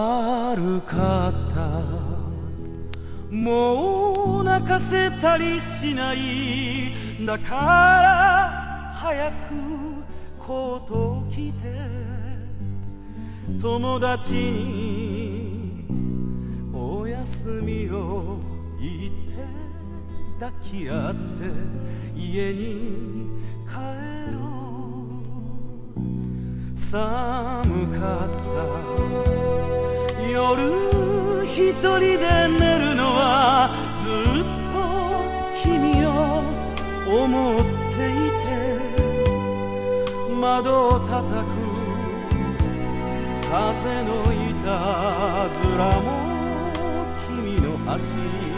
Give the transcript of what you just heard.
悪かった。もう泣かせたりしない。だから早くコートを着て友達におやすみを言って抱き合って家に帰ろう。寒かった夜一人で寝るのはずっと君を思っていて窓を叩く風のいたずらも君の走り